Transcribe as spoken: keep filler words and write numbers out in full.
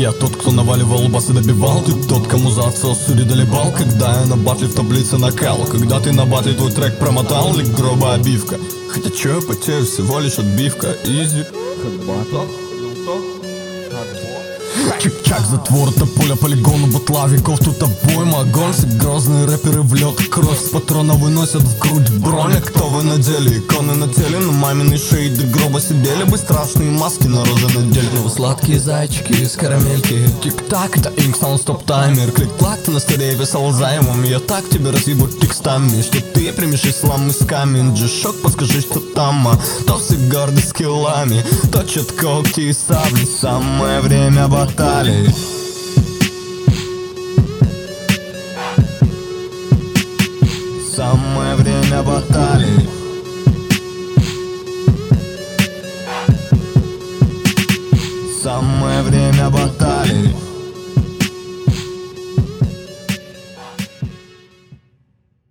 Я тот, кто наваливал бас и добивал. Ты тот, кому за отсос сури долебал. Когда я на батле в таблице накал. Когда ты на батле твой трек промотал. Лик гроба обивка. Хотя чё я потерю, всего лишь отбивка. Изи. Чик-чак, затвор, это поле, полигону, бутла веков. Тут обойма, огонь, все грозные рэперы в лед. Кровь с патрона выносят в грудь броня. Кто вы надели? Иконы на теле, на маминой шее до гроба сидели бы. Страшные маски на роже надели. Но вы сладкие зайчики из карамельки. Тик-так, это инк, нон-стоп таймер. Клик-клак, ты на старее писал займом. Я так тебе разъебу текстами, что ты примешь ислам из камень. Джи-шок, подскажи, что там, а то все горды скиллами. Точат когти и сабли. Самое время баталий. Самое время баталий. Самое время баталий.